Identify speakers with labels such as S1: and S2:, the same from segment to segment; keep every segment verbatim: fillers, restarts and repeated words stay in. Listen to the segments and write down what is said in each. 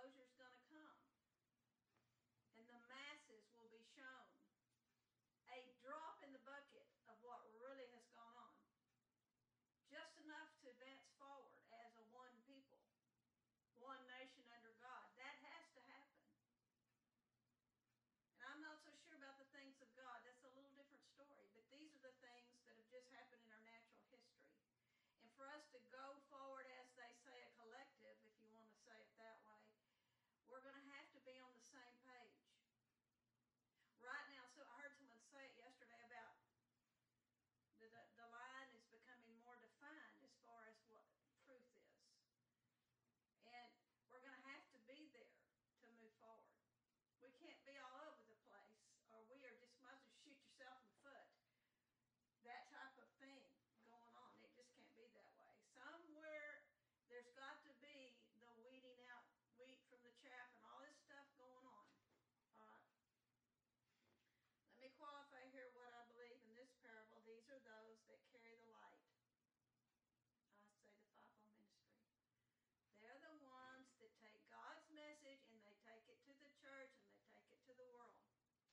S1: disclosure is going to come. And the masses will be shown a drop in the bucket of what really has gone on. Just enough to advance forward as a one people, one nation under God. That has to happen. And I'm not so sure about the things of God. That's a little different story. But these are the things that have just happened in our natural history. And for us to go forward, as they say, a collective, if you want to say it that way, we're going to have to be on the same page. Right now, so I heard someone say it yesterday about the, the, the line is becoming more defined as far as what truth is. And we're going to have to be there to move forward. We can't be all over the place, or we are just might as well shoot yourself in the foot. That type of thing going on. It just can't be that way. Somewhere there's got to be the weeding out wheat from the chaff and all this stuff going on. All right. Let me qualify here what I believe in this parable. These are those that carry the light. I say the fivefold ministry. They're the ones that take God's message and they take it to the church and they take it to the world.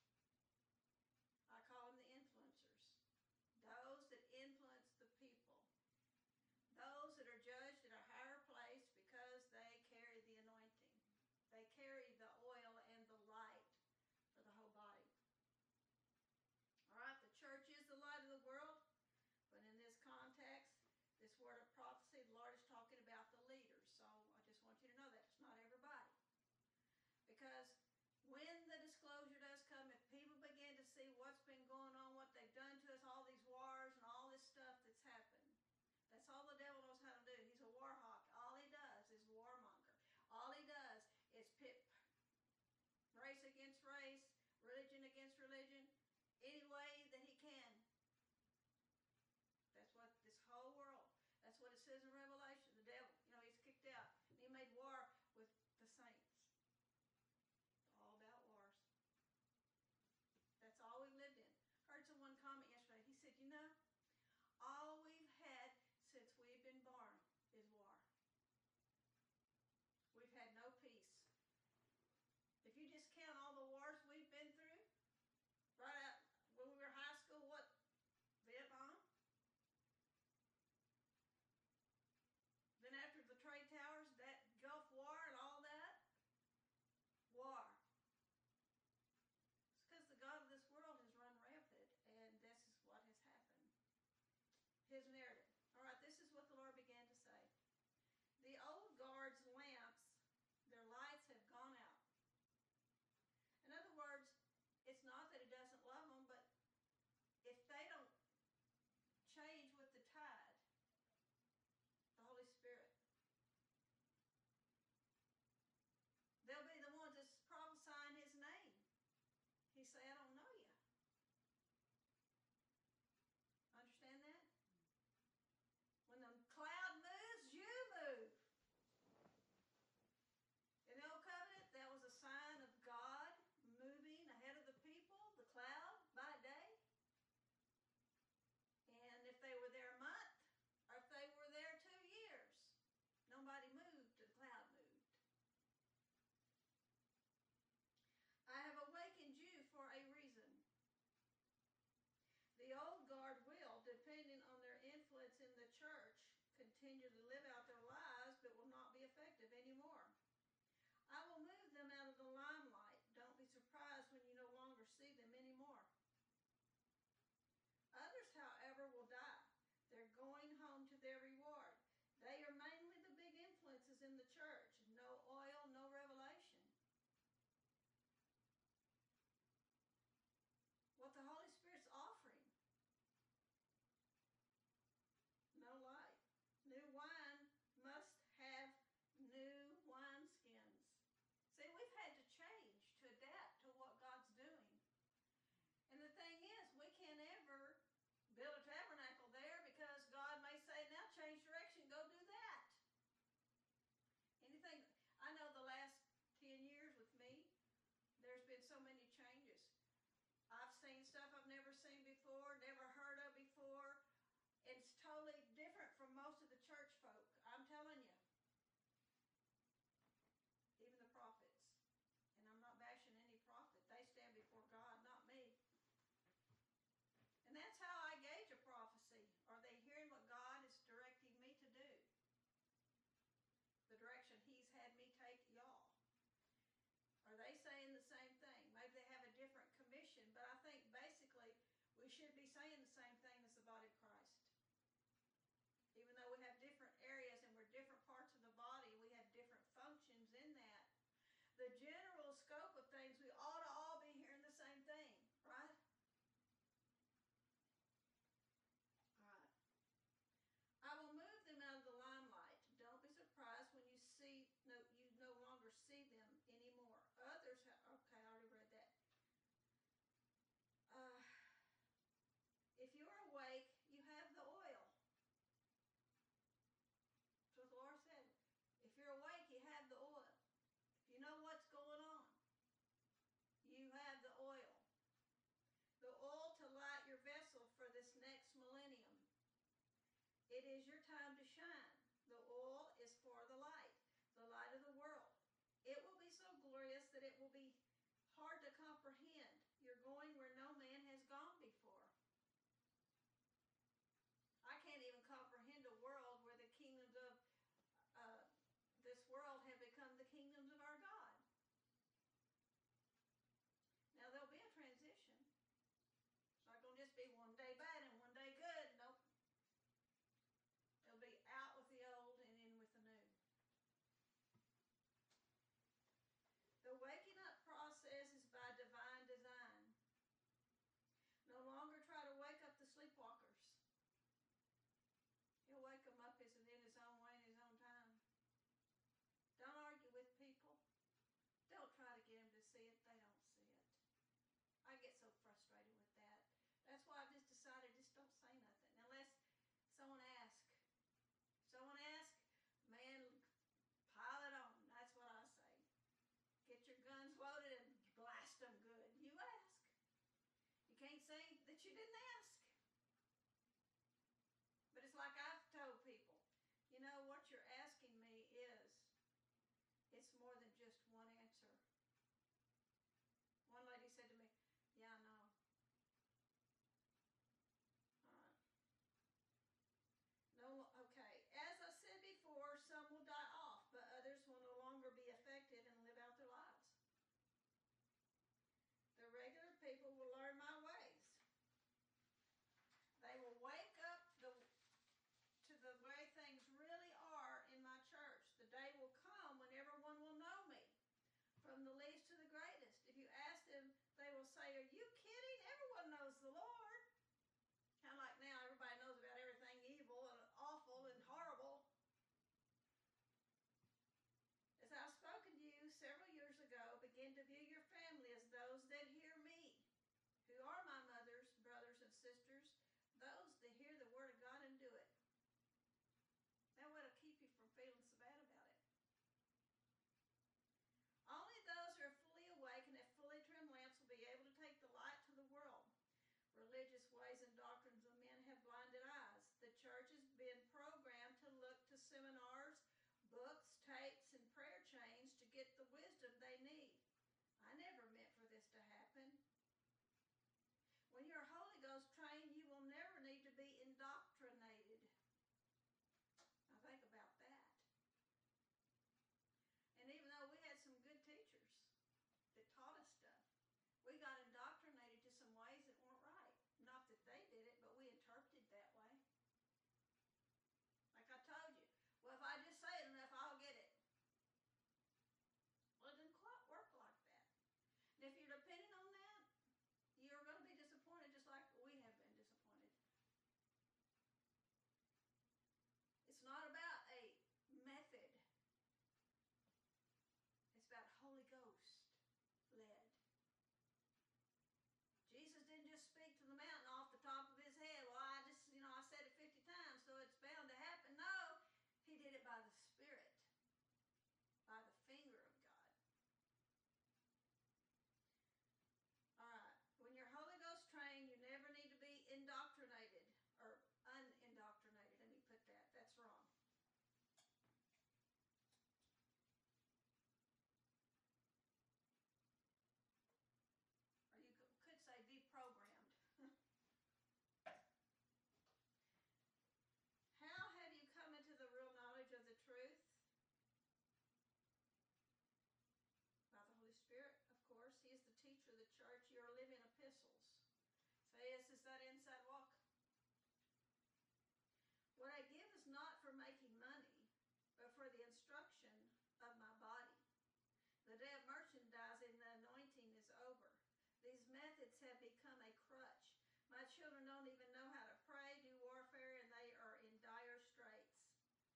S1: I call them the influencers. Those that influence the people. Those that are judged at a higher place because they carry the anointing. They carry the oil and the light for the whole body. All right, the church is the light of the world, but in this context, this word of prophecy, the Lord is talking about the leaders. So I just want you to know that it's not everybody. Because when the disclosure does come, if people begin to see what's been going on, what they've done to us, all these wars and all this stuff that's happened, that's all the devil knows how to do. He's a war hawk. All he does is warmonger. All he does is pit race against race, religion against religion, any way that he can. That's what this whole world, that's what it says in Revelation. The devil, you know, he's kicked out. And he made war with the saints. It's all about wars. That's all we've lived in. Heard someone comment yesterday. He said, you know, all we've had since we've been born is war. We've had no peace. If you just count all the wars we've been through, right out when we were high school, what? Vietnam? Then after the trade towers, that Gulf War and all that, war. It's because the God of this world has run rampant, and this is what has happened. His narrative. All right, this is what the Lord began to say. The old guard's lamps, their lights have gone out. In other words, it's not that he doesn't love them, but if they don't change with the tide, the Holy Spirit, they'll be the ones that's prophesying his name. He say, I don't know you. Understand that? When the cloud moves, you move. In the Old Covenant, that was a sign of God moving ahead of the people, the cloud, by day. And if they were there a month, or if they were there two years, nobody moved, the cloud moved. I have awakened you for a reason. The old guard will, depending on their influence in the church, continue to live out their lives, but will not be effective anymore. I will move them out of the limelight. Don't be surprised when you no longer see them anymore. Others, however, will die. They're going home to their reward. They are mainly the big influences in the church. No oil, no revelation. What the Holy Spirit's offering. No light. New wine must have new wineskins. See, we've had to change to adapt to what God's doing. And the thing is, we can't ever build a tabernacle there because God may say, now change direction, go do that. Anything, I know the last ten years with me, there's been so many changes. I've seen stuff I've never seen before, never heard of before. It's totally different from most of the church folk. I'm telling you. Even the prophets. we should be saying the same thing as the body of Christ. Even though we have different areas and we're different parts of the body, we have different functions in that. The general scope of things, we ought to all be hearing the same thing, right? All right. I will move them out of the limelight. Don't be surprised when you see, no, you no longer see them anymore. Others have, okay, I already read that. Uh, if you're awake, you have the oil. That's what the Lord said. If you're awake, you have the oil. If you know what's going on, you have the oil. The oil to light your vessel for this next millennium. It is your time to shine. The oil is for the light, the light of the world. It will be so glorious that it will be hard to comprehend. You're going where no man has gone before. I can't even comprehend a world where the kingdoms of uh, this world have become the kingdoms of our God. Now, there'll be a transition. It's not going to just be one day bad and one day good. Nope. It'll be out with the old and in with the new. The waking up process is by divine design. No longer try to wake up the sleepwalkers. He'll wake them up in his own way, in his own time. Don't argue with people. Don't try to get them to see it. They don't see it. I get so frustrated with that. That's why I've just decided, just don't say nothing. Unless someone asks. Someone asks, man, pile it on. That's what I say. Get your guns loaded and blast them good. You ask. You can't say that you didn't ask. But it's like I've told people, you know, what you're asking me is, it's more than just one answer. One lady said to me, yeah, I know. All right. No, okay. As I said before, some will die off, but others will no longer be affected and live out their lives. The regular people will learn my ways. They will wake up the, to the way things really are in my church. The day will come when everyone will know me, from the least to the greatest. If you ask them, they will say, are you kidding? Everyone knows the Lord. Kind of like now, everybody knows about everything evil and awful and horrible. As I've spoken to you several years ago, begin to view your family as those that hear me, who are my mothers, brothers, and sisters, those that hear the word of God and do it. That will keep you from feeling so bad about it. Only those who are fully awake and have fully trimmed lamps will be able to take the light to the world. Religious ways and doctrines of men have blinded eyes. The church has been programmed to look to seminars, books, tapes, and prayer chains to get the wisdom they need. I never meant for this to happen. When you're Holy Ghost trained, you will never need to be indoctrinated. Now think about that. And even though we had some good teachers that taught us stuff, we got indoctrinated to some ways that weren't right. Not that they did it, but we interpreted that way. Like I told you, well, if I just say it enough, I'll get it. Well, it didn't quite work like that. And if you're depending on that, These methods have become a crutch. My children don't even know how to pray, do warfare, and they are in dire straits.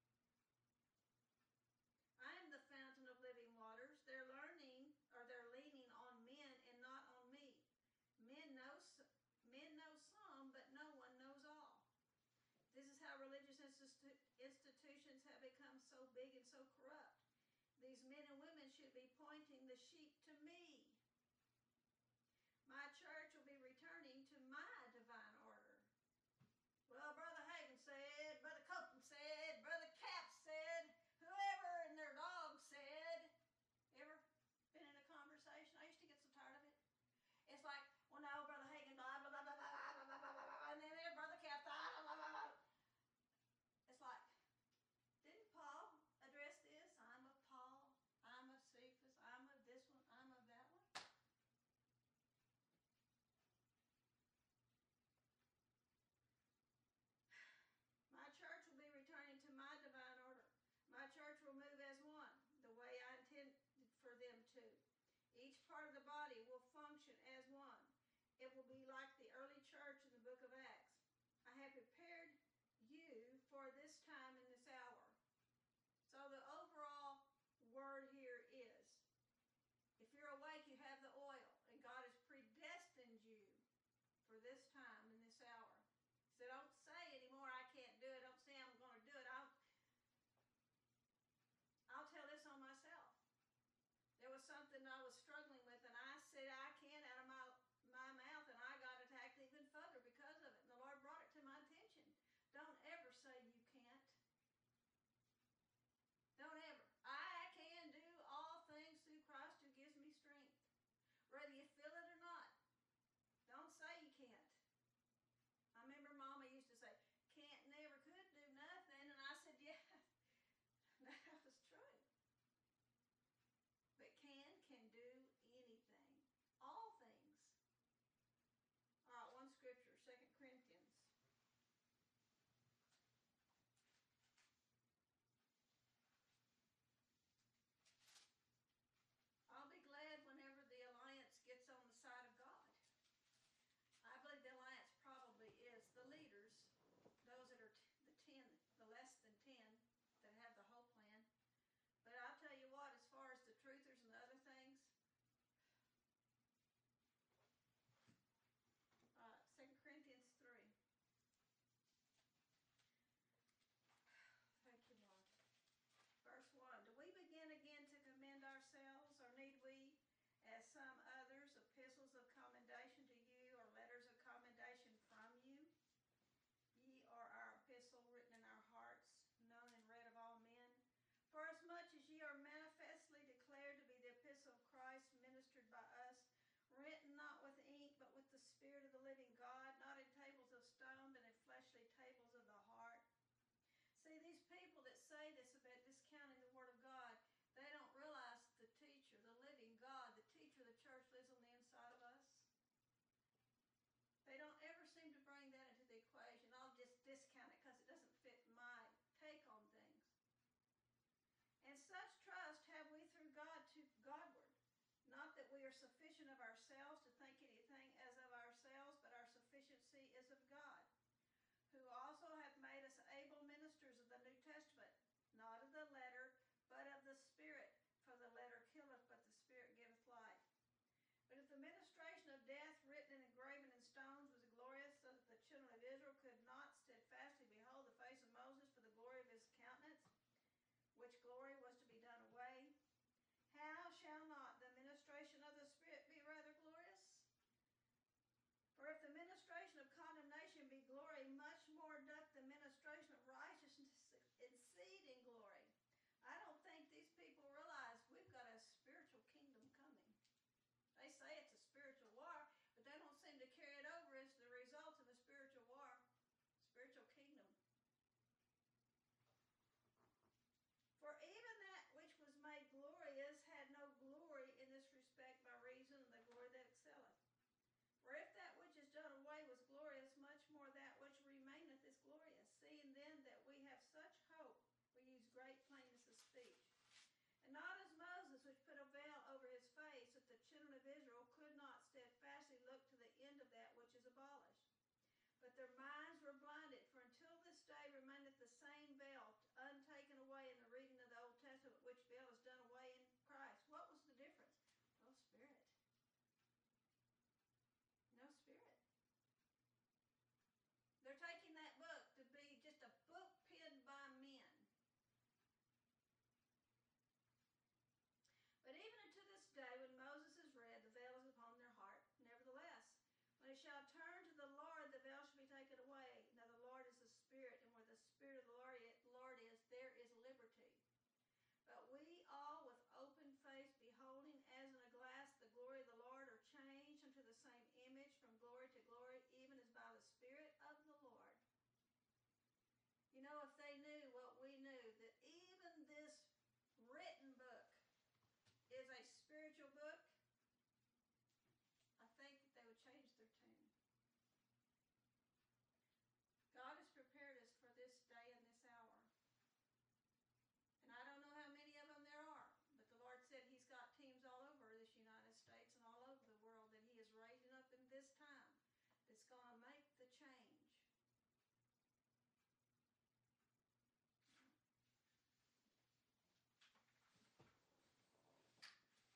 S1: I am the fountain of living waters. They're learning, or they're leaning on men and not on me. Men know, men know some, but no one knows all. This is how religious institu- institutions have become so big and so corrupt. These men and women should be pointing the sheep to me. My church will be returning to my divine order. Well, Brother Hagin said, Brother Copeland said, Brother Cap said, whoever and their dog said. Ever been in a conversation? I used to get so tired of it. It's like, well, no, Brother Hagin, blah, blah, blah, blah, blah, blah, blah, blah, blah, and then Brother Cap, blah, blah, blah, blah. It's like, didn't Paul address this? I'm of Paul, I'm of Cephas, I'm of this one, I'm of that one. My church will be returning to my divine order. My church will move as one, the way I intended for them to. Each part of the body will function as one. It will be like the early church in the book of Acts. I have prepared you for this time and this hour. So the overall word here is, if you're awake, you have the oil, and God has predestined you for this time and this hour. So don't say anymore, I can't do it. Don't say I'm going to do it. I'll, I'll tell this on myself. There was something I was struggling with, and I said I can't out of my, my mouth, and I got attacked even further because of it. And the Lord brought it to my attention. Don't ever say you can't. Don't ever. I can do all things through Christ who gives me strength. Whether you feel it or not. Don't say you can't. I remember Mama used to say, can't, never, could do nothing. And I said, yeah, that was true. But can, can do anything. All things. All right, one scripture, Second Corinthians. I'll be glad whenever the alliance gets on the side of God. I believe the alliance probably is the leaders, those that are t- the ten, the less than ten, that have the whole plan. But I'll tell you what, as far as the truthers and the other things, uh, Second Corinthians three. Thank you, Lord. Verse one, do we begin again to commend ourselves, or need we, as some others, epistles of commendation to you, or letters of commendation from you? Ye are our epistle, written in our hearts, known and read of all men. For as much as ye are manifestly declared to be the epistle of Christ, ministered by us, written not with ink, but with the Spirit of the living God, not in tables of stone, but in fleshly tables of the heart. See, these people that say this about discounting the Word of God, they don't realize the teacher, the living God, the teacher of the church lives on the inside of us. They don't ever seem to bring that into the equation. I'll just discount it because it doesn't fit my take on things. And such trust have we through God to Godward. Not that we are sufficient of ourselves to think anything as of ourselves, but our sufficiency is of God, who also hath made us able ministers of the New Testament, not of the letter, but of the Spirit. For the letter killeth, but the Spirit giveth life. But if the ministration of death, written and engraven in stones, was glorious, so that the children of Israel could not steadfastly behold the face of Moses for the glory of his countenance, which glory was to be done away, how shall not the ministration of the Spirit be rather glorious? but their minds were blinded. For until this day remaineth the same veil, untaken away in the reading of the Old Testament, which veil is done away in Christ. What was the difference? No Spirit. No Spirit. They're taking that book to be just a book penned by men. But even unto this day, when Moses is read, the veil is upon their heart. Nevertheless, when it shall turn to the Lord, the veil shall be taken away. Now the Lord is the Spirit, and where the Spirit of the Lord is, there is liberty. But we all, with open face, beholding as in a glass the glory of the Lord, are changed unto the same image from glory to glory, even as by the Spirit of the Lord. You know, if they knew what we knew, that even this written book is a spiritual book, I think that they would change their tune. God has prepared us for this day and this hour. And I don't know how many of them there are, but the Lord said He's got teams all over this United States and all over the world that He is raising up in this time that's going to make the change.